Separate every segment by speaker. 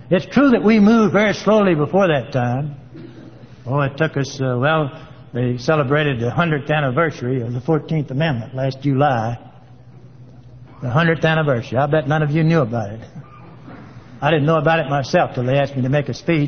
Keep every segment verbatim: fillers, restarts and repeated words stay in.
Speaker 1: It's true that we moved very slowly before that time. Oh, it took us, uh, well, they celebrated the hundredth anniversary of the fourteenth Amendment last July. The hundredth anniversary. I bet none of you knew about it. I didn't know about it myself till they asked me to make a speech.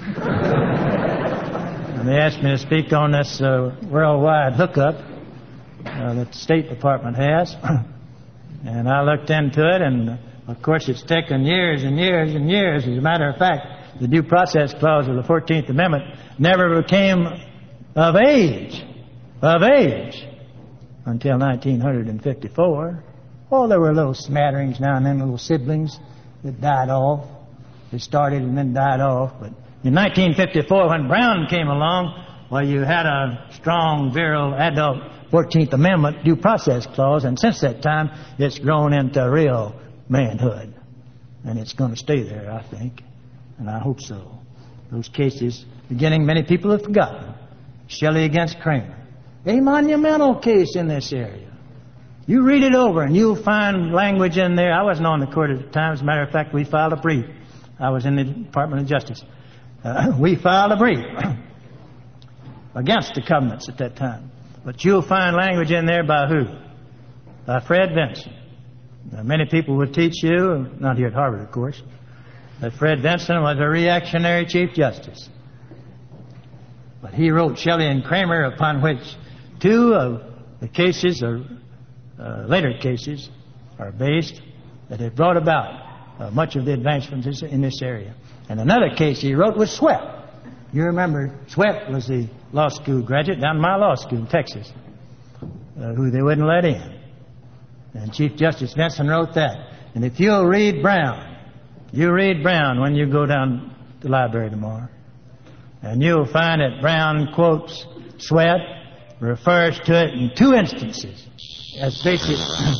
Speaker 1: And they asked me to speak on this uh, worldwide hookup uh, that the State Department has. And I looked into it, and of course it's taken years and years and years. As a matter of fact, the Due Process Clause of the fourteenth Amendment never became of age, of age, until nineteen fifty-four. Oh, there were little smatterings now and then, little siblings that died off. They started and then died off. But in nineteen fifty-four, when Brown came along, well, you had a strong, virile, adult fourteenth Amendment Due Process Clause, and since that time, it's grown into real manhood. And it's going to stay there, I think. And I hope so. Those cases, beginning, many people have forgotten. Shelley against Kramer. A monumental case in this area. You read it over and you'll find language in there. I wasn't on the court at the time. As a matter of fact, we filed a brief. I was in the Department of Justice. Uh, we filed a brief against the covenants at that time. But you'll find language in there by who? By Fred Vinson. Now, many people would teach you, not here at Harvard, of course, that Fred Vinson was a reactionary Chief Justice. But he wrote Shelley and Kramer, upon which two of the cases, or uh, later cases, are based, that have brought about uh, much of the advancements in this area. And another case he wrote was Sweat. You remember Sweat was the law school graduate down in my law school in Texas, uh, who they wouldn't let in. And Chief Justice Vinson wrote that. And if you'll read Brown, you read Brown when you go down to the library tomorrow, and you'll find that Brown quotes Sweat, refers to it in two instances as basic.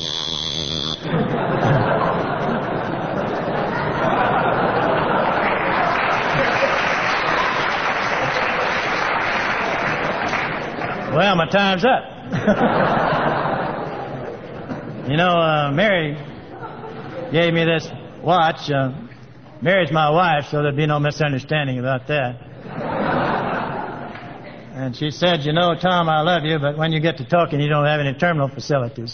Speaker 1: Well, my time's up. You know, uh, Mary gave me this watch. Uh, Mary's my wife, so there'd be no misunderstanding about that. And she said, you know, Tom, I love you, but when you get to talking, you don't have any terminal facilities.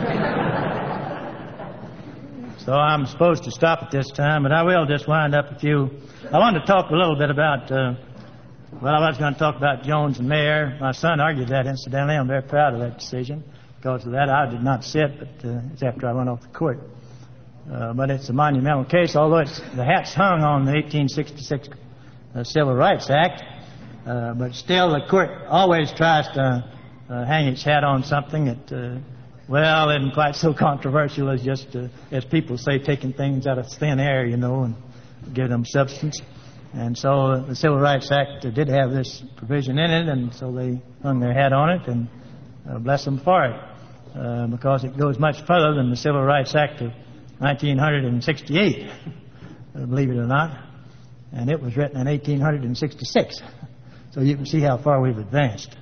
Speaker 1: So I'm supposed to stop at this time, but I will just wind up a few. I wanted to talk a little bit about, uh, well, I was going to talk about Jones and Mayer. My son argued that, incidentally. I'm very proud of that decision. Because of that, I did not sit, but uh, it's after I went off the court. Uh, but it's a monumental case, although it's, the hat's hung on the eighteen sixty-six uh, Civil Rights Act. Uh, but still, the court always tries to uh, hang its hat on something that, uh, well, isn't quite so controversial as just, uh, as people say, taking things out of thin air, you know, and give them substance. And so uh, the Civil Rights Act uh, did have this provision in it, and so they hung their hat on it, and uh, bless them for it. Uh, because it goes much further than the Civil Rights Act of nineteen sixty-eight, uh, believe it or not. And it was written in eighteen sixty-six. So you can see how far we've advanced.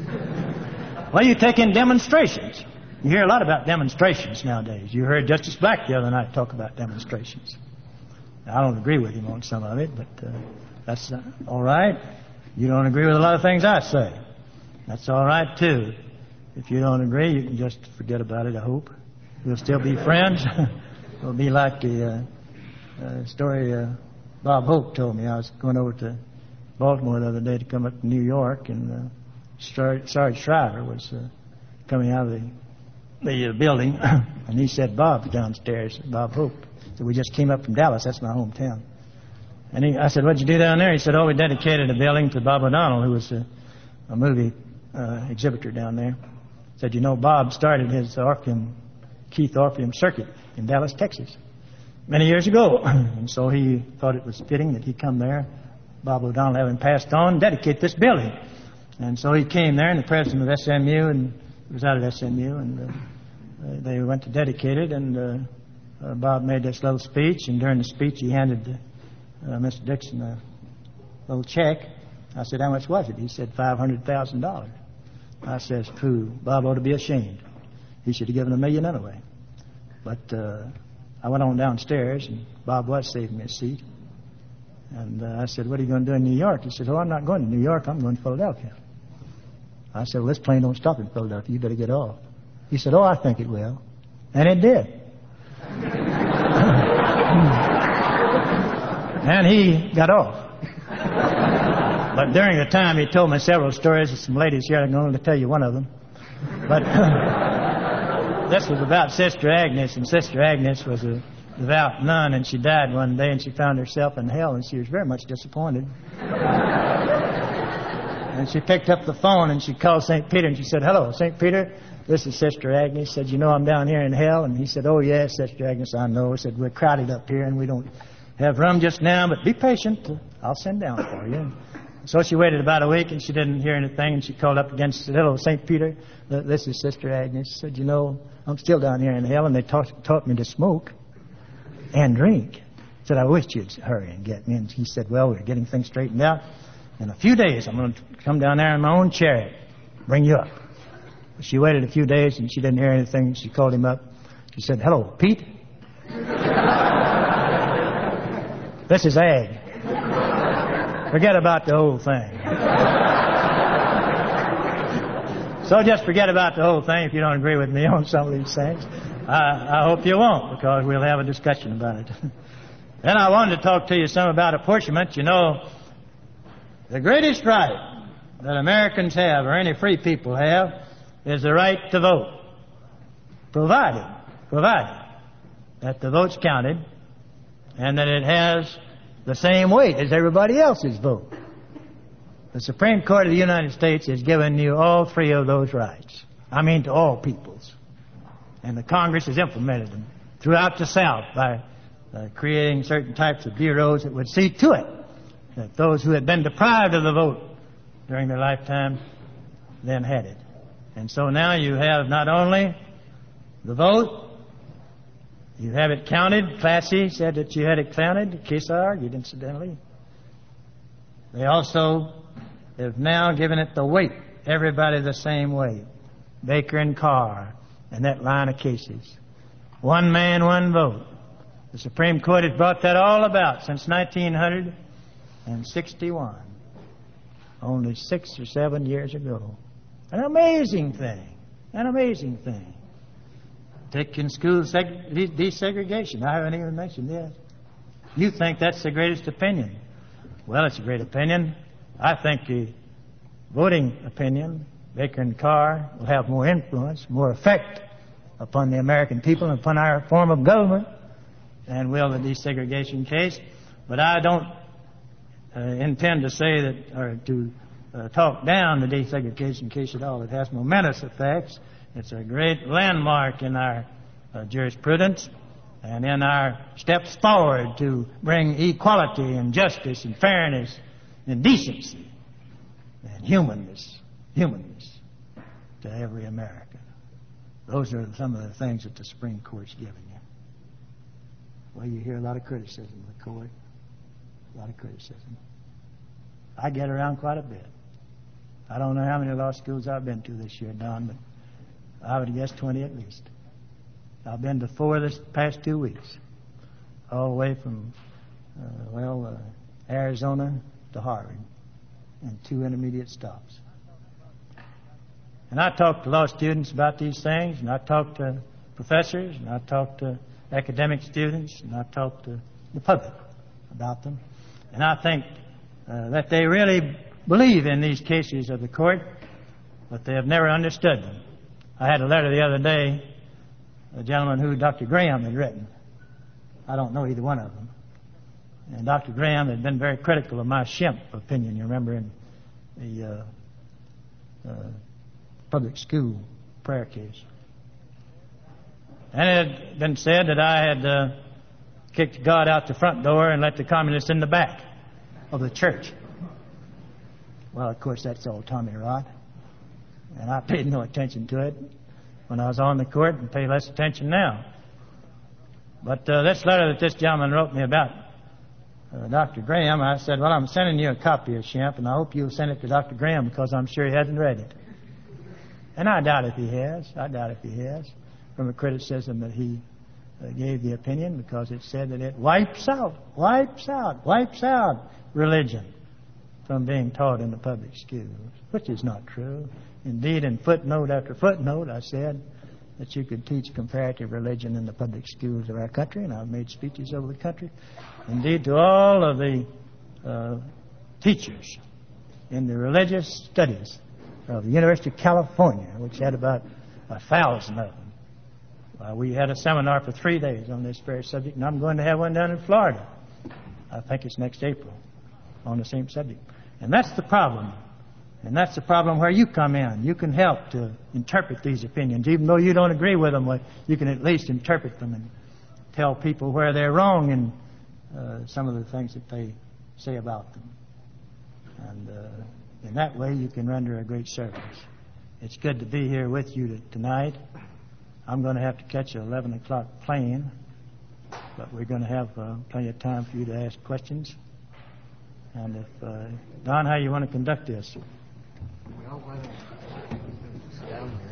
Speaker 1: Well, you take in demonstrations. You hear a lot about demonstrations nowadays. You heard Justice Black the other night talk about demonstrations. Now, I don't agree with him on some of it, but uh, that's uh, all right. You don't agree with a lot of things I say. That's all right, too. If you don't agree, you can just forget about it, I hope. We'll still be friends. It'll be like the uh, uh, story uh, Bob Hope told me. I was going over to Baltimore the other day to come up to New York, and uh, Sarge, Sarge Shriver was uh, coming out of the, the uh, building, and he said, Bob's downstairs, Bob Hope. So we just came up from Dallas. That's my hometown. And he, I said, what'd you do down there? He said, oh, we dedicated a building to Bob O'Donnell, who was a, a movie uh, exhibitor down there. Said, you know, Bob started his Orpheum, Keith Orpheum circuit in Dallas, Texas, many years ago. And so he thought it was fitting that he come there, Bob O'Donnell having passed on, dedicate this building. And so he came there, and the president of S M U, and he was out at S M U, and uh, they went to dedicate it, and uh, uh, Bob made this little speech, and during the speech he handed uh, Mister Dixon a little check. I said, how much was it? He said, five hundred thousand dollars. I says, pooh, Bob ought to be ashamed. He should have given a million anyway. But uh, I went on downstairs, and Bob was saving me a seat. And uh, I said, what are you going to do in New York? He said, oh, I'm not going to New York. I'm going to Philadelphia. I said, well, this plane don't stop in Philadelphia. You better get off. He said, oh, I think it will. And it did. And he got off. But during the time, he told me several stories of some ladies here. I'm going to tell you one of them. But this was about Sister Agnes, and Sister Agnes was a devout nun, and she died one day, and she found herself in hell, and she was very much disappointed. And she picked up the phone, and she called Saint Peter, and she said, hello, Saint Peter, this is Sister Agnes. She said, you know I'm down here in hell? And he said, oh, yes, Sister Agnes, I know. He said, we're crowded up here, and we don't have room just now, but be patient. I'll send down for you. So she waited about a week, and she didn't hear anything, and she called up again. She said, hello, Saint Peter, this is Sister Agnes. She said, you know, I'm still down here in hell, and they taught, taught me to smoke and drink. She said, I wish you'd hurry and get me. And he said, well, we're getting things straightened out. In a few days, I'm going to come down there in my own chariot, bring you up. She waited a few days, and she didn't hear anything. She called him up. She said, hello, Pete. This is Ag. Forget about the whole thing. So just forget about the whole thing if you don't agree with me on some of these things. I, I hope you won't, because we'll have a discussion about it. Then I wanted to talk to you some about apportionment. You know, the greatest right that Americans have, or any free people have, is the right to vote. Provided, provided that the vote's counted and that it has the same weight as everybody else's vote. The Supreme Court of the United States has given you all three of those rights. I mean, to all peoples. And the Congress has implemented them throughout the South by uh, creating certain types of bureaus that would see to it that those who had been deprived of the vote during their lifetime then had it. And so now you have not only the vote, you have it counted. Classy said that you had it counted. In case I argued, incidentally. They also have now given it the weight. Everybody the same weight. Baker and Carr and that line of cases. One man, one vote. The Supreme Court has brought that all about since nineteen sixty-one. Only six or seven years ago. An amazing thing. An amazing thing. Taking school seg- de- desegregation. I haven't even mentioned that. You think that's the greatest opinion. Well, it's a great opinion. I think the voting opinion, Baker and Carr, will have more influence, more effect upon the American people and upon our form of government than will the desegregation case. But I don't uh, intend to say that, or to uh, talk down the desegregation case at all. It has momentous effects. It's a great landmark in our uh, jurisprudence and in our steps forward to bring equality and justice and fairness and decency and humanness, humanness to every American. Those are some of the things that the Supreme Court's given you. Well, you hear a lot of criticism of the court, a lot of criticism. I get around quite a bit. I don't know how many law schools I've been to this year, Don, but I would guess twenty at least. I've been to four this past two weeks, all the way from, uh, well, uh, Arizona to Harvard, and two intermediate stops. And I talk to law students about these things, and I talk to professors, and I talk to academic students, and I talk to the public about them. And I think uh, that they really believe in these cases of the court, but they have never understood them. I had a letter the other day, a gentleman who Doctor Graham had written. I don't know either one of them. And Doctor Graham had been very critical of my Shemp opinion, you remember, in the uh, uh, public school prayer case. And it had been said that I had uh, kicked God out the front door and let the communists in the back of the church. Well, of course, that's all Tommy rot. And I paid no attention to it when I was on the court and pay less attention now. But uh, this letter that this gentleman wrote me about uh, Doctor Graham, I said, well, I'm sending you a copy of Shemp, and I hope you'll send it to Doctor Graham because I'm sure he hasn't read it. And I doubt if he has. I doubt if he has, from a criticism that he uh, gave the opinion because it said that it wipes out, wipes out, wipes out religion from being taught in the public schools, which is not true. Indeed, in footnote after footnote, I said that you could teach comparative religion in the public schools of our country, and I've made speeches over the country. Indeed, to all of the uh, teachers in the religious studies of the University of California, which had about a thousand of them. Uh, we had a seminar for three days on this very subject, and I'm going to have one down in Florida. I think it's next April on the same subject. And that's the problem. And that's the problem where you come in. You can help to interpret these opinions. Even though you don't agree with them, you can at least interpret them and tell people where they're wrong in uh, some of the things that they say about them. And uh, in that way, you can render a great service. It's good to be here with you to, tonight. I'm going to have to catch an eleven o'clock plane, but we're going to have uh, plenty of time for you to ask questions. And if, uh, Don, how you want to conduct this?
Speaker 2: Well, why don't you sit down here?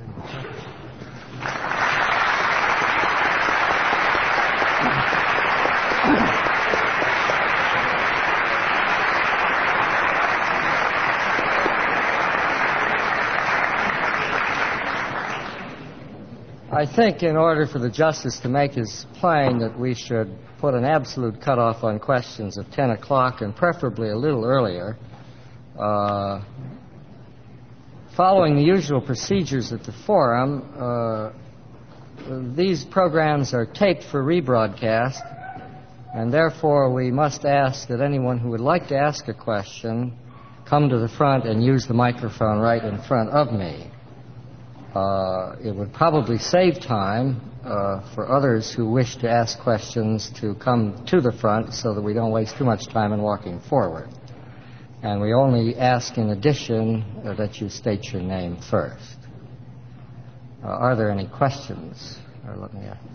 Speaker 2: I think in order for the justice to make his plain that we should put an absolute cutoff on questions of ten o'clock and preferably a little earlier. Uh, following the usual procedures at the forum, uh, these programs are taped for rebroadcast, and therefore we must ask that anyone who would like to ask a question come to the front and use the microphone right in front of me. Uh, it would probably save time uh, for others who wish to ask questions to come to the front so that we don't waste too much time in walking forward. And we only ask in addition uh, that you state your name first. Uh, are there any questions? Or let me ask.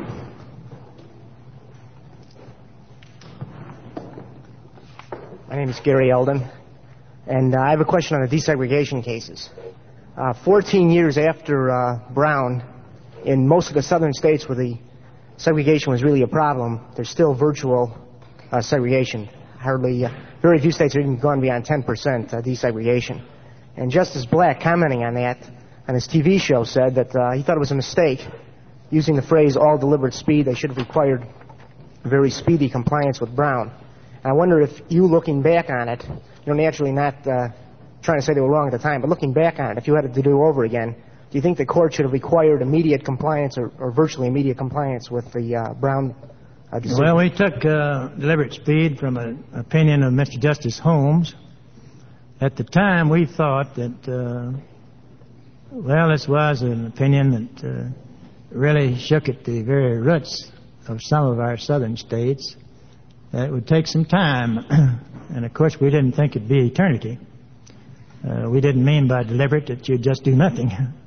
Speaker 3: My name is Gary Eldon, and uh, I have a question on the desegregation cases. Uh, fourteen years after uh, Brown, in most of the southern states where the segregation was really a problem, there's still virtual uh, segregation. Hardly, uh, very few states have even gone beyond ten percent uh, desegregation. And Justice Black, commenting on that on his T V show, said that uh, he thought it was a mistake using the phrase all deliberate speed. They should have required very speedy compliance with Brown. And I wonder if you, looking back on it, you know, naturally not uh, trying to say they were wrong at the time, but looking back on it, if you had to do over again, do you think the court should have required immediate compliance or, or virtually immediate compliance with the uh, Brown uh, decision?
Speaker 1: Well, we took uh, deliberate speed from an opinion of Mister Justice Holmes. At the time, we thought that, uh, well, this was an opinion that uh, really shook at the very roots of some of our southern states. That it would take some time, and of course, we didn't think it'd be eternity. Uh, we didn't mean by deliberate that you'd just do nothing.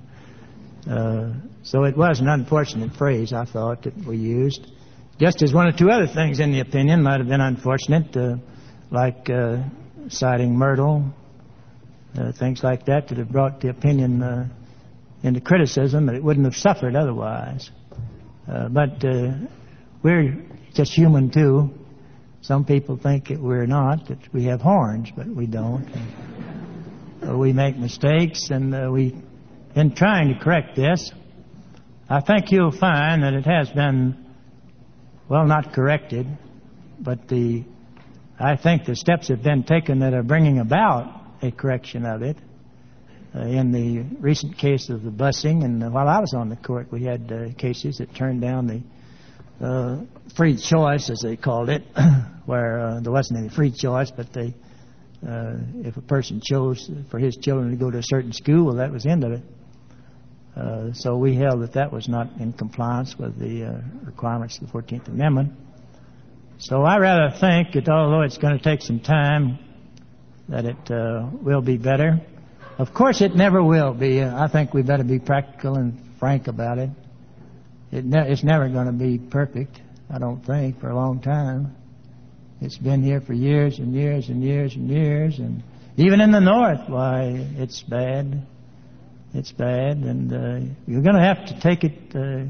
Speaker 1: uh, so it was an unfortunate phrase, I thought, that we used. Just as one or two other things in the opinion might have been unfortunate, uh, like uh, citing Myrtle, uh, things like that that have brought the opinion uh, into criticism, but it wouldn't have suffered otherwise. Uh, but uh, we're just human, too. Some people think that we're not, that we have horns, but we don't. Uh, we make mistakes, and uh, we, in trying to correct this, I think you'll find that it has been, well, not corrected, but the, I think the steps have been taken that are bringing about a correction of it. Uh, in the recent case of the busing, and uh, while I was on the court, we had uh, cases that turned down the uh, free choice, as they called it, where uh, there wasn't any free choice, but they Uh, if a person chose for his children to go to a certain school, well, that was the end of it. Uh, so we held that that was not in compliance with the uh, requirements of the fourteenth Amendment. So I rather think that although it's going to take some time, that it uh, will be better. Of course, it never will be. I think we better be practical and frank about it. It ne- it's never going to be perfect, I don't think, for a long time. It's been here for years and years and years and years, and even in the North, why, it's bad. It's bad, and uh, you're going to have to take it uh,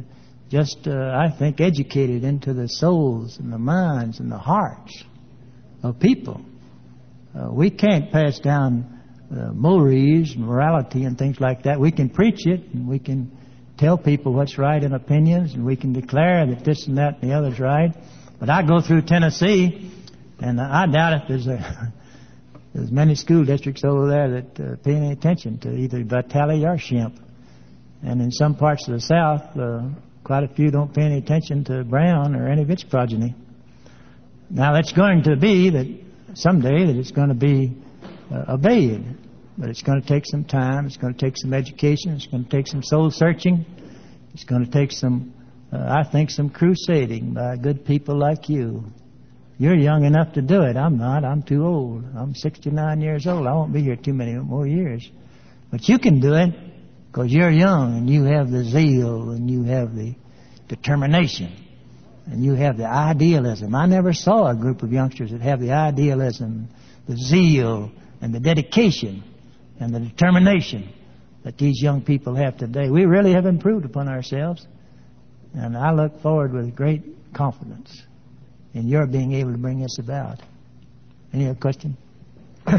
Speaker 1: just, uh, I think, educated into the souls and the minds and the hearts of people. Uh, we can't pass down uh, mores and morality and things like that. We can preach it, and we can tell people what's right in opinions, and we can declare that this and that and the other's right. But I go through Tennessee, and I doubt if there's a, there's many school districts over there that uh, pay any attention to either Vitale or Shemp. And in some parts of the South, uh, quite a few don't pay any attention to Brown or any of its progeny. Now, it's going to be that someday that it's going to be uh, obeyed. But it's going to take some time. It's going to take some education. It's going to take some soul searching. It's going to take some, uh, I think, some crusading by good people like you. You're young enough to do it. I'm not. I'm too old. I'm sixty-nine years old. I won't be here too many more years. But you can do it because you're young and you have the zeal and you have the determination and you have the idealism. I never saw a group of youngsters that have the idealism, the zeal, and the dedication and the determination that these young people have today. We really have improved upon ourselves, and I look forward with great confidence in your being able to bring this about. Any other question?
Speaker 2: uh,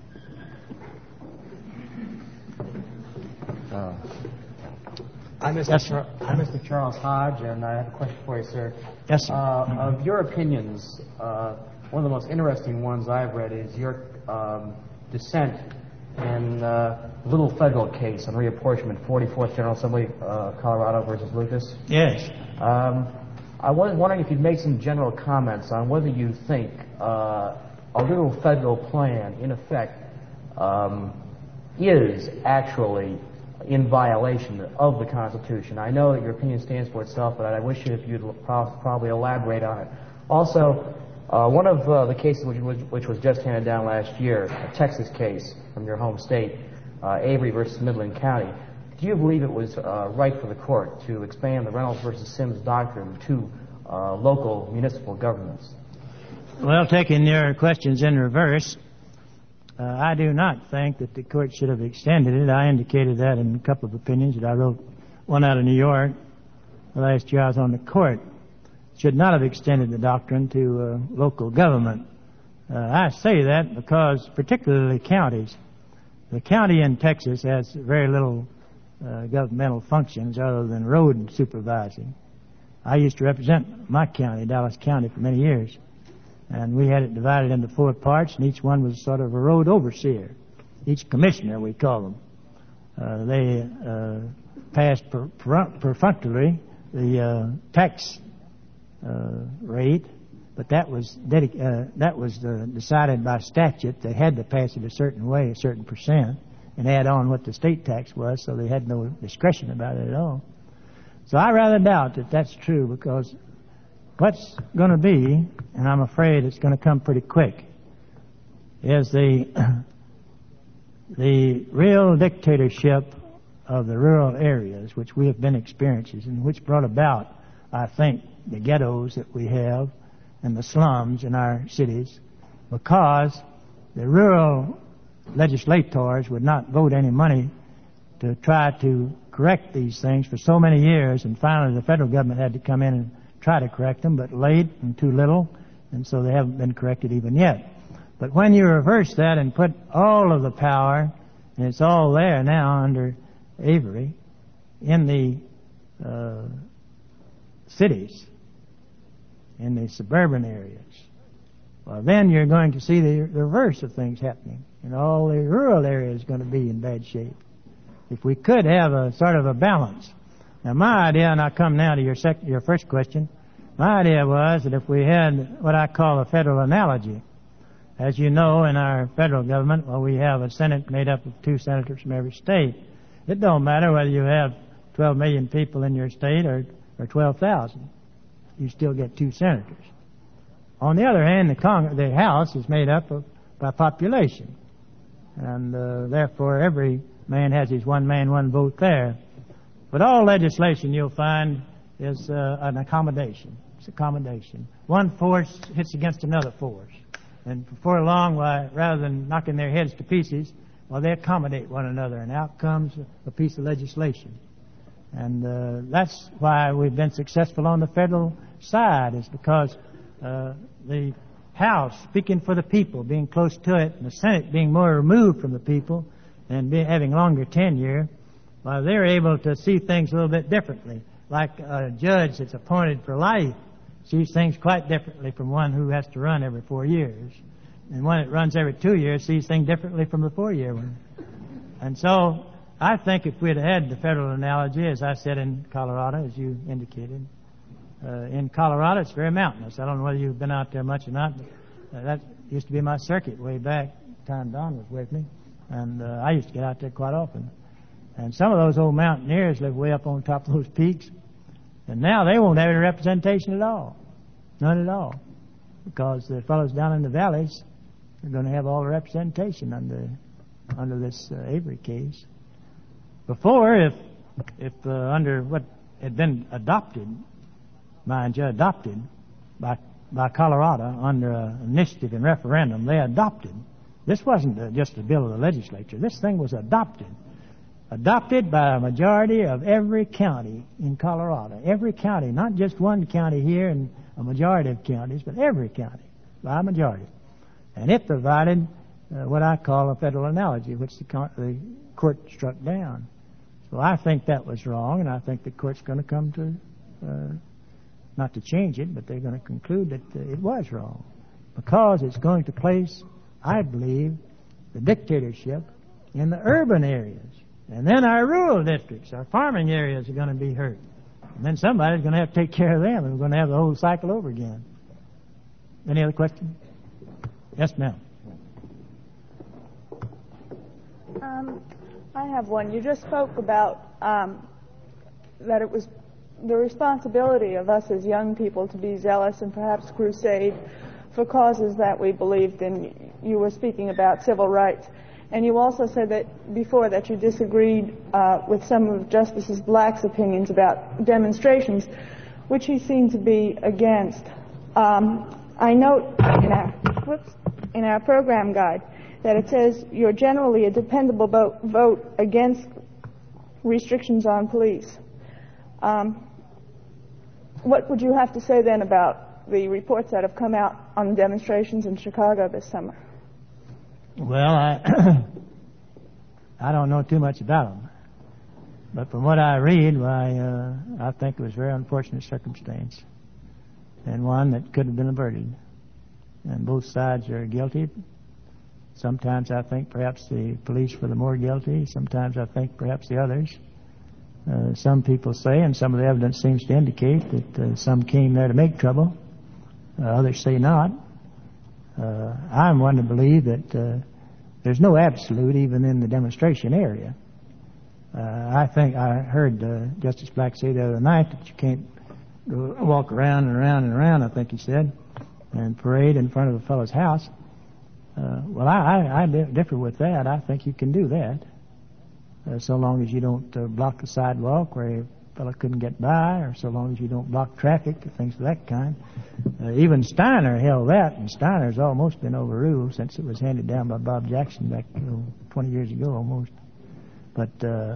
Speaker 2: I'm Mister
Speaker 1: Yes,
Speaker 2: Char- I'm Mister Charles Hodge, and I have a question for you, sir.
Speaker 1: Yes, sir.
Speaker 2: Uh, of your opinions, uh, one of the most interesting ones I've read is your um, dissent in uh, Little Federal case on reapportionment, forty-fourth General Assembly, uh, Colorado versus Lucas.
Speaker 1: Yes.
Speaker 2: Um, I was wondering if you'd make some general comments on whether you think uh, a Little Federal plan, in effect, um, is actually in violation of the Constitution. I know that your opinion stands for itself, but I wish if you'd probably elaborate on it. Also, Uh, one of uh, the cases which was, which was just handed down last year, a Texas case from your home state, uh, Avery versus Midland County, do you believe it was uh, right for the court to expand the Reynolds versus Sims doctrine to uh, local municipal governments?
Speaker 1: Well, taking your questions in reverse, uh, I do not think that the court should have extended it. I indicated that in a couple of opinions that I wrote, one out of New York. The last year I was on the court. Should not have extended the doctrine to uh, local government. Uh, I say that because, particularly counties, the county in Texas has very little uh, governmental functions other than road supervising. I used to represent my county, Dallas County, for many years, and we had it divided into four parts, and each one was sort of a road overseer. Each commissioner, we call them. Uh, they uh, passed per- per- perfunctorily the uh, tax Uh, rate, but that was dedic- uh, that was uh, decided by statute. They had to pass it a certain way, a certain percent, and add on what the state tax was, so they had no discretion about it at all. So I rather doubt that that's true, because what's going to be, and I'm afraid it's going to come pretty quick, is the the real dictatorship of the rural areas, which we have been experiencing, and which brought about, I think, the ghettos that we have and the slums in our cities, because the rural legislators would not vote any money to try to correct these things for so many years, and finally the federal government had to come in and try to correct them, but late and too little, and so they haven't been corrected even yet. But when you reverse that and put all of the power, and it's all there now under Avery, in the uh, cities, in the suburban areas, well, then you're going to see the reverse of things happening, and all the rural areas are going to be in bad shape. If we could have a sort of a balance. Now, my idea, and I come now to your sec- your first question, my idea was that if we had what I call a federal analogy, as you know, in our federal government, well, we have a Senate made up of two senators from every state. It don't matter whether you have twelve million people in your state or, or twelve thousand. You still get two senators. On the other hand, the, Cong- the House is made up of by population, and uh, therefore every man has his one man, one vote there. But all legislation, you'll find, is uh, an accommodation. It's accommodation. One force hits against another force, and before long, why, rather than knocking their heads to pieces, well, they accommodate one another, and out comes a piece of legislation. And uh, that's why we've been successful on the federal side, is because uh, the House speaking for the people, being close to it, and the Senate being more removed from the people and be, having longer tenure, well, they're able to see things a little bit differently. Like a judge that's appointed for life sees things quite differently from one who has to run every four years. And one that runs every two years sees things differently from the four-year one. And so I think if we'd had the federal analogy, as I said in Colorado, as you indicated, uh, in Colorado it's very mountainous. I don't know whether you've been out there much or not, but uh, that used to be my circuit way back the time Don was with me. And uh, I used to get out there quite often. And some of those old mountaineers live way up on top of those peaks. And now they won't have any representation at all. None at all. Because the fellows down in the valleys are going to have all the representation under under this uh, Avery case. Before, if if uh, under what had been adopted, mind you, adopted by by Colorado under an initiative and referendum, they adopted. This wasn't uh, just a bill of the legislature. This thing was adopted. Adopted by a majority of every county in Colorado. Every county, not just one county here and a majority of counties, but every county by a majority. And it provided uh, what I call a federal analogy, which the, co- the court struck down. So I think that was wrong, and I think the court's going to come to, uh, not to change it, but they're going to conclude that uh, it was wrong. Because it's going to place, I believe, the dictatorship in the urban areas. And then our rural districts, our farming areas are going to be hurt. And then somebody's going to have to take care of them, and we're going to have the whole cycle over again. Any other questions? Yes, ma'am.
Speaker 4: Um, I have one. You just spoke about um, that it was the responsibility of us as young people to be zealous and perhaps crusade for causes that we believed in. You were speaking about civil rights. And you also said that before that you disagreed uh, with some of Justice Black's opinions about demonstrations, which he seemed to be against. Um, I note in our, whoops, in our program guide that it says you're generally a dependable vote, vote against restrictions on police. Um, what would you have to say then about the reports that have come out on demonstrations in Chicago this summer?
Speaker 1: Well, I I don't know too much about them, but from what I read, why uh, I think it was a very unfortunate circumstance, and one that could have been averted. And both sides are guilty. Sometimes I think perhaps the police were the more guilty. Sometimes I think perhaps the others. Uh, some people say, and some of the evidence seems to indicate, that uh, some came there to make trouble. Uh, others say not. Uh, I'm one to believe that uh, there's no absolute even in the demonstration area. Uh, I think I heard uh, Justice Black say the other night that you can't go walk around and around and around, I think he said, and parade in front of a fellow's house. Uh, well, I, I, I differ with that. I think you can do that, uh, so long as you don't uh, block the sidewalk where a fellow couldn't get by, or so long as you don't block traffic, or things of that kind. Uh, even Steiner held that, and Steiner's almost been overruled since it was handed down by Bob Jackson back you know, twenty years ago almost. But uh, uh,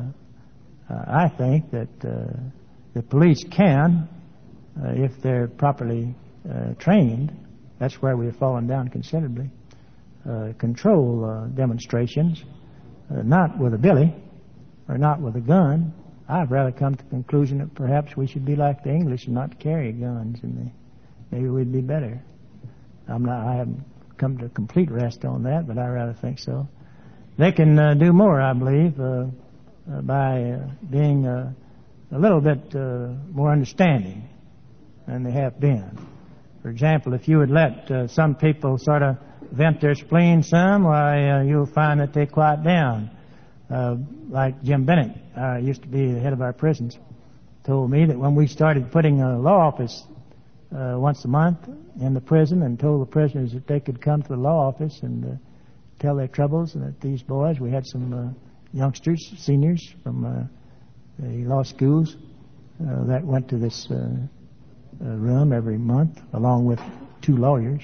Speaker 1: I think that uh, the police can, uh, if they're properly uh, trained, that's where we have fallen down considerably, uh, control uh, demonstrations, uh, not with a billy or not with a gun. I've rather come to the conclusion that perhaps we should be like the English and not carry guns, and they, maybe we'd be better. I'm not. I haven't come to complete rest on that, but I rather think so. They can uh, do more, I believe, uh, uh, by uh, being uh, a little bit uh, more understanding than they have been. For example, if you would let uh, some people sort of vent their spleen some, why uh, you'll find that they quiet down. Uh, like Jim Bennett, uh, used to be the head of our prisons, told me that when we started putting a law office uh, once a month in the prison and told the prisoners that they could come to the law office and uh, tell their troubles, and that these boys, we had some uh, youngsters, seniors from uh, the law schools uh, that went to this uh, uh, room every month along with two lawyers.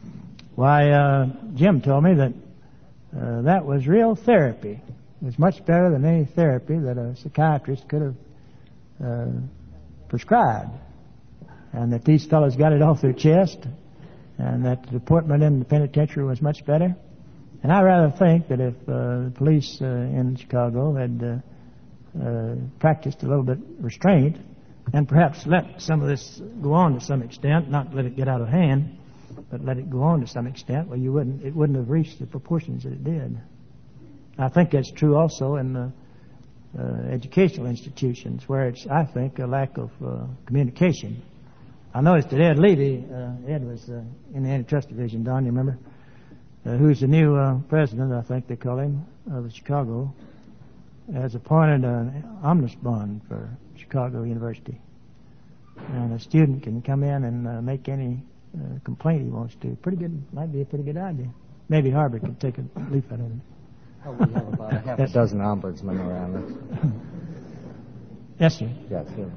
Speaker 1: Why, uh, Jim told me that uh, that was real therapy. It was much better than any therapy that a psychiatrist could have uh, prescribed, and that these fellows got it off their chest, and that the deportment in the penitentiary was much better. And I rather think that if uh, the police uh, in Chicago had uh, uh, practiced a little bit restraint, and perhaps let some of this go on to some extent, not let it get out of hand, but let it go on to some extent, well, you wouldn't, it wouldn't have reached the proportions that it did. I think that's true also in the uh, educational institutions, where it's, I think, a lack of uh, communication. I noticed that Ed Levy, uh, Ed was uh, in the antitrust division, Don, you remember, uh, who's the new uh, president, I think they call him, of Chicago, has appointed an ombudsman for Chicago University. And a student can come in and uh, make any uh, complaint he wants to. Pretty good, might be a pretty good idea. Maybe Harvard could take a leaf out of it.
Speaker 2: Oh, we have about a half a dozen ombudsmen around us.
Speaker 1: Yes, sir.
Speaker 2: Yes, sir.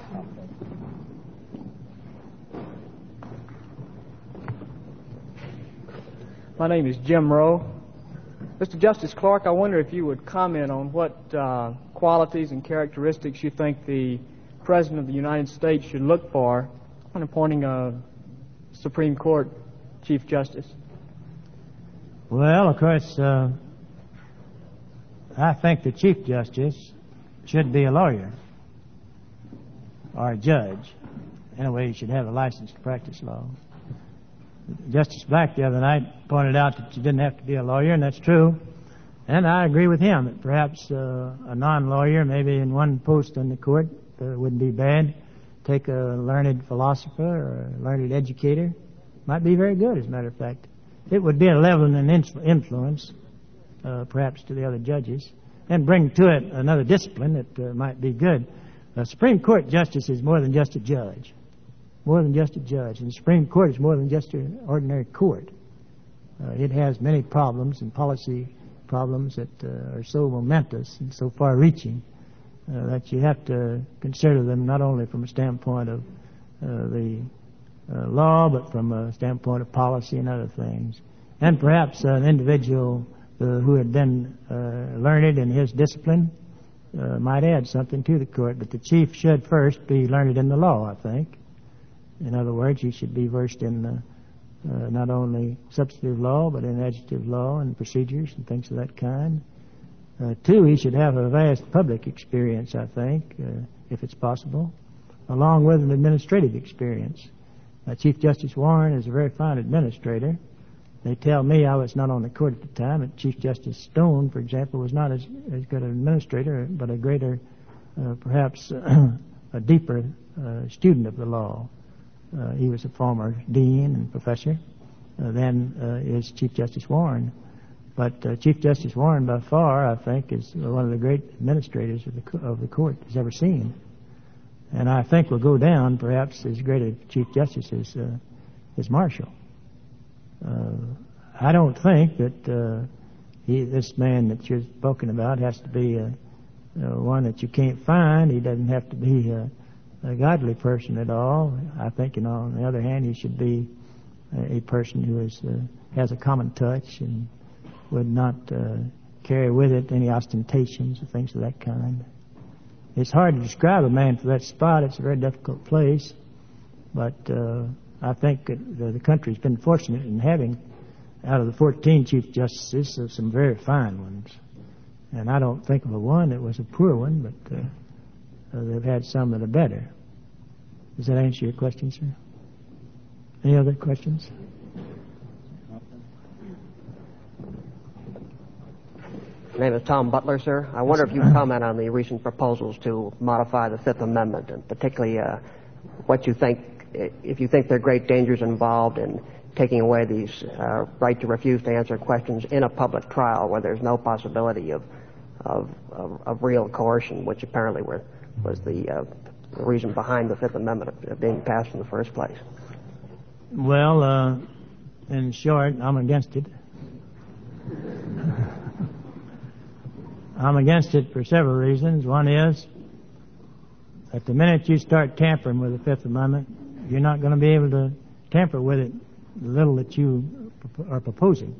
Speaker 5: My name is Jim Rowe. Mister Justice Clark, I wonder if you would comment on what uh, qualities and characteristics you think the President of the United States should look for when appointing a Supreme Court Chief Justice.
Speaker 1: Well, of course, uh, I think the Chief Justice should be a lawyer or a judge. Anyway, he should have a license to practice law. Justice Black the other night pointed out that you didn't have to be a lawyer, and that's true. And I agree with him that perhaps uh, a non-lawyer, maybe in one post in the court, uh, wouldn't be bad. Take a learned philosopher or a learned educator. Might be very good, as a matter of fact. It would be a level and influence, uh, perhaps, to the other judges, and bring to it another discipline that uh, might be good. A Supreme Court justice is more than just a judge. More than just a judge. And the Supreme Court is more than just an ordinary court. Uh, it has many problems and policy problems that uh, are so momentous and so far-reaching uh, that you have to consider them not only from a standpoint of uh, the uh, law, but from a standpoint of policy and other things. And perhaps an individual uh, who had been uh, learned in his discipline uh, might add something to the court. But the chief should first be learned in the law, I think. In other words, he should be versed in uh, uh, not only substantive law, but in adjective law and procedures and things of that kind. Uh, two, he should have a vast public experience, I think, uh, if it's possible, along with an administrative experience. Uh, Chief Justice Warren is a very fine administrator. They tell me, I was not on the court at the time, that Chief Justice Stone, for example, was not as, as good an administrator, but a greater, uh, perhaps a deeper uh, student of the law. Uh, he was a former dean and professor. Uh, then uh, is Chief Justice Warren. But uh, Chief Justice Warren, by far, I think, is one of the great administrators of the, of the court has ever seen. And I think will go down, perhaps, as great a Chief Justice as, uh, as Marshall. Uh, I don't think that uh, he, this man that you're spoken about has to be uh, uh, one that you can't find. He doesn't have to be uh, a godly person at all. I think, you know, on the other hand, he should be a, a person who is, uh, has a common touch and would not uh, carry with it any ostentations or things of that kind. It's hard to describe a man for that spot. It's a very difficult place. But uh, I think that the, the country's been fortunate in having, out of the fourteen Chief Justices, uh, some very fine ones. And I don't think of a one that was a poor one, but uh, uh, they've had some that are better. Does that answer your question, sir? Any other questions?
Speaker 6: My name is Tom Butler, sir. I wonder if you can comment on the recent proposals to modify the Fifth Amendment, and particularly uh, what you think, if you think there are great dangers involved in taking away the uh, right to refuse to answer questions in a public trial where there's no possibility of of, of, of real coercion, which apparently were, was the, uh, the reason behind the Fifth Amendment being passed in the first place.
Speaker 1: Well, uh, in short, I'm against it. I'm against it for several reasons. One is that the minute you start tampering with the Fifth Amendment, you're not going to be able to tamper with it the little that you are proposing.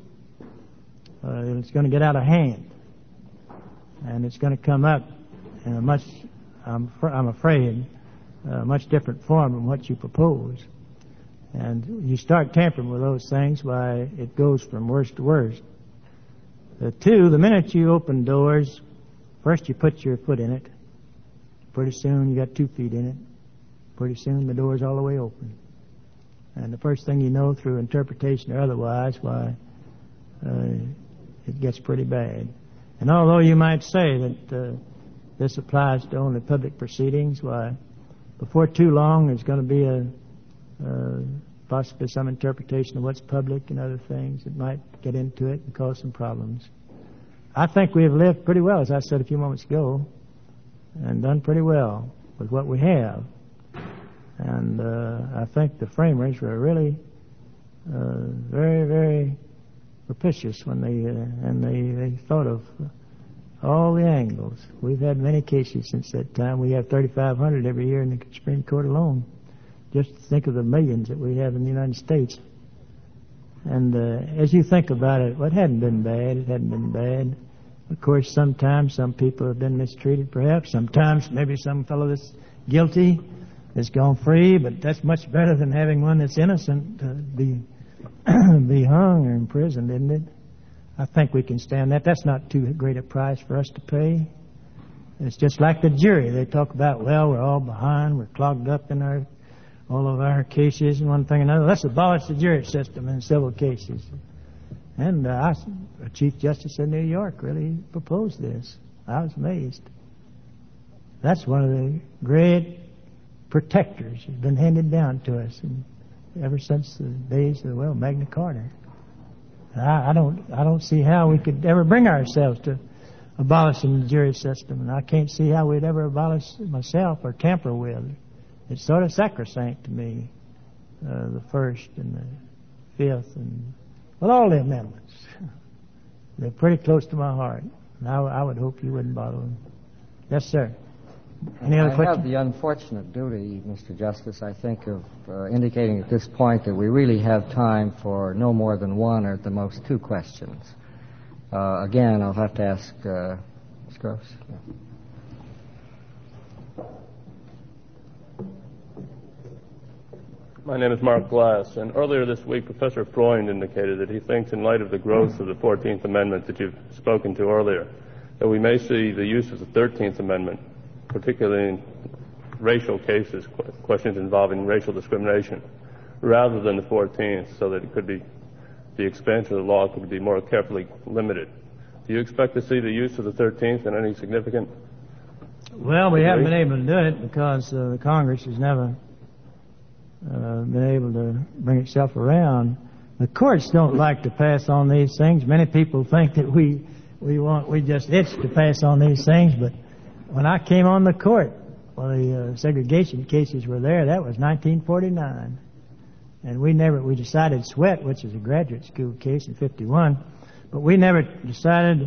Speaker 1: Uh, it's going to get out of hand. And it's going to come up in a much I'm, fr- I'm afraid, a much different form than what you propose. And you start tampering with those things, why, it goes from worst to worst. The two, the minute you open doors, first you put your foot in it. Pretty soon you got two feet in it. Pretty soon the door's all the way open. And the first thing you know, through interpretation or otherwise, why, uh, it gets pretty bad. And although you might say that uh, this applies to only public proceedings, why, before too long there's going to be a uh, possibly some interpretation of what's public and other things that might get into it and cause some problems. I think we have lived pretty well, as I said a few moments ago, and done pretty well with what we have. And uh, I think the framers were really uh, very, very propitious when they uh, and they, they thought of all the angles. We've had many cases since that time. We have thirty-five hundred every year in the Supreme Court alone. Just think of the millions that we have in the United States. And uh, as you think about it, well, it hadn't been bad. It hadn't been bad. Of course, sometimes some people have been mistreated, perhaps. Sometimes maybe some fellow that's guilty has gone free, but that's much better than having one that's innocent uh, be be hung or imprisoned, isn't it? I think we can stand that. That's not too great a price for us to pay. It's just like the jury. They talk about, well, we're all behind, we're clogged up in our all of our cases and one thing and another. Let's abolish the jury system in civil cases. And uh, I, the Chief Justice of New York really proposed this. I was amazed. That's one of the great protectors that's been handed down to us and ever since the days of, well, Magna Carta. I, I don't I don't see how we could ever bring ourselves to abolishing the jury system, and I can't see how we'd ever abolish it myself or tamper with it. It's sort of sacrosanct to me, uh, the first and the fifth, and well, all the amendments. They're pretty close to my heart, and I, I would hope you wouldn't bother them. Yes, sir. Any other
Speaker 2: I
Speaker 1: questions?
Speaker 2: have the unfortunate duty, Mister Justice, I think, of uh, indicating at this point that we really have time for no more than one or at the most two questions. Uh, again, I'll have to ask uh, Miz Gross.
Speaker 7: My name is Mark Glass, and earlier this week, Professor Freund indicated that he thinks, in light of the growth of the fourteenth Amendment that you've spoken to earlier, that we may see the use of the thirteenth Amendment, particularly in racial cases, questions involving racial discrimination, rather than the fourteenth, so that it could be, the expansion of the law could be more carefully limited. Do you expect to see the use of the thirteenth in any significant
Speaker 1: Well, we
Speaker 7: degree?
Speaker 1: haven't been able to do it because uh, the Congress has never uh, been able to bring itself around. The courts don't like to pass on these things. Many people think that we we want we just itch to pass on these things, but when I came on the court, well, the uh, segregation cases were there. That was nineteen forty-nine, and we never we decided Sweatt, which is a graduate school case, in fifty-one, but we never decided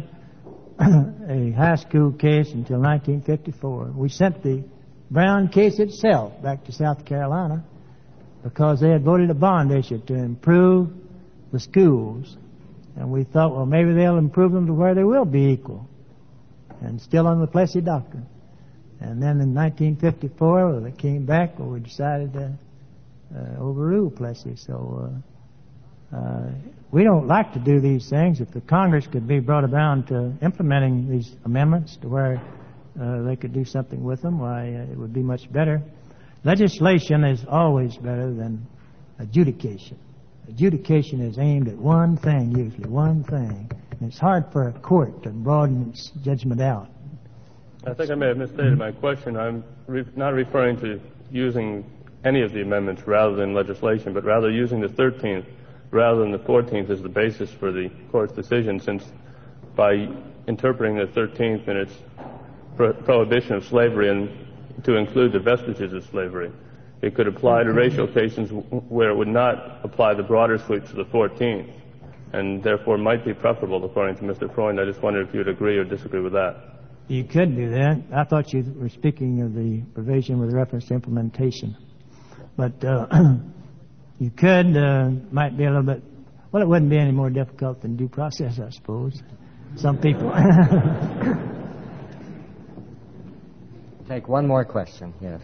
Speaker 1: a high school case until nineteen fifty-four. We sent the Brown case itself back to South Carolina because they had voted a bond issue to improve the schools, and we thought, well, maybe they'll improve them to where they will be equal, and still on the Plessy Doctrine. And then in nineteen fifty-four, well, it came back, well, we decided to uh, overrule Plessy. So uh, uh, we don't like to do these things. If the Congress could be brought around to implementing these amendments to where uh, they could do something with them, why, uh, it would be much better. Legislation is always better than adjudication. Adjudication is aimed at one thing, usually, one thing. And it's hard for a court to broaden its judgment out.
Speaker 7: I think I may have misstated my question. I'm re- not referring to using any of the amendments rather than legislation, but rather using the thirteenth rather than the fourteenth as the basis for the court's decision, since by interpreting the thirteenth in its pro- prohibition of slavery and to include the vestiges of slavery, it could apply to racial cases w- where it would not apply the broader sweep to the fourteenth, and therefore might be preferable, according to Mister Freund. I just wondered if you would agree or disagree with that.
Speaker 1: You could do that. I thought you were speaking of the provision with reference to implementation. But uh, you could, uh, might be a little bit, well, it wouldn't be any more difficult than due process, I suppose. Some people.
Speaker 2: take one more question, yes.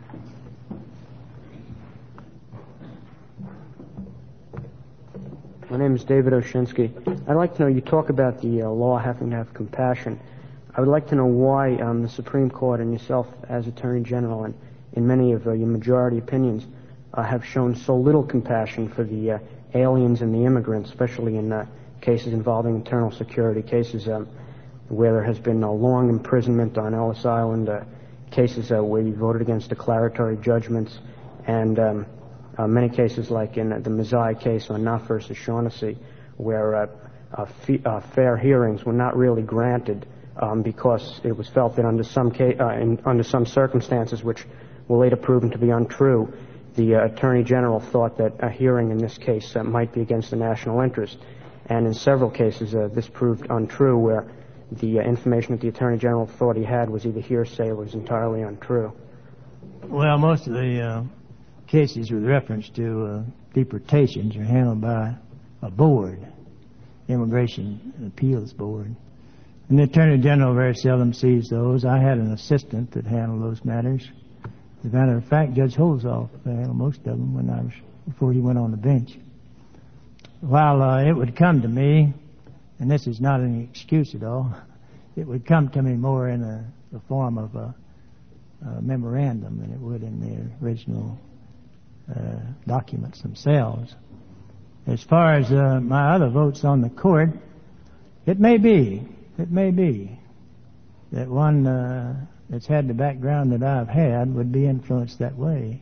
Speaker 8: My name is David Oshinsky. I'd like to know, you talk about the uh, law having to have compassion. I would like to know why um, the Supreme Court and yourself as Attorney General and in many of uh, your majority opinions uh, have shown so little compassion for the uh, aliens and the immigrants, especially in uh, cases involving internal security, cases um, where there has been a long imprisonment on Ellis Island, uh, cases uh, where you voted against declaratory judgments, and um, uh, many cases like in uh, the Mazzei case on Knopf versus Shaughnessy, where uh, uh, fe- uh, fair hearings were not really granted um, because it was felt that under some ca- uh, in, under some circumstances, which were later proven to be untrue, the uh, Attorney General thought that a hearing in this case uh, might be against the national interest. And in several cases, uh, this proved untrue, where the uh, information that the Attorney General thought he had was either hearsay or was entirely untrue.
Speaker 1: Well, most of the uh, cases with reference to uh, deportations are handled by a board, Immigration Appeals Board. And the Attorney General very seldom sees those. I had an assistant that handled those matters. As a matter of fact, Judge Holzoff handled most of them when I was, before he went on the bench. While uh, it would come to me, and this is not an excuse at all, it would come to me more in a, the form of a, a memorandum than it would in the original uh, documents themselves. As far as uh, my other votes on the court, it may be, it may be that one uh, that's had the background that I've had would be influenced that way.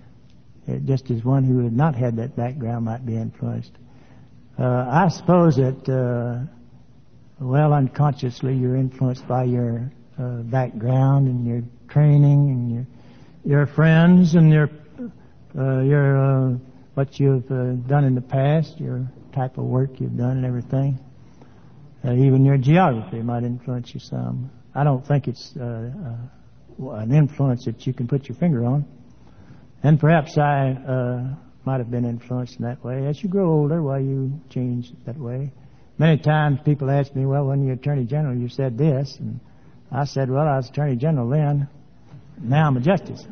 Speaker 1: It, just as one who had not had that background might be influenced. Uh, I suppose that, uh, well, unconsciously you're influenced by your uh, background and your training and your your friends and your uh, your uh, what you've uh, done in the past, your type of work you've done and everything. Uh, even your geography might influence you some. I don't think it's uh, uh, an influence that you can put your finger on. And perhaps I uh, might have been influenced in that way. As you grow older, well, you change that way. Many times people ask me, well, when you're Attorney General, you said this. And I said, well, I was Attorney General then. Now I'm a justice.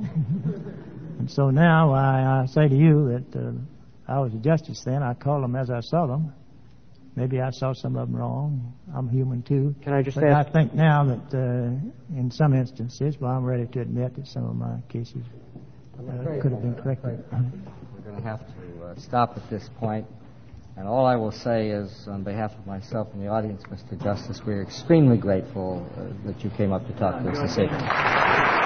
Speaker 1: And so now I, I say to you that uh, I was a justice then. I called them as I saw them. Maybe I saw some of them wrong. I'm human too.
Speaker 8: Can I just
Speaker 1: but
Speaker 8: ask?
Speaker 1: I think now that uh, in some instances, well, I'm ready to admit that some of my cases uh, could have been corrected.
Speaker 2: We're going to have to uh, stop at this point. And all I will say is, on behalf of myself and the audience, Mister Justice, we're extremely grateful uh, that you came up to talk to us this evening.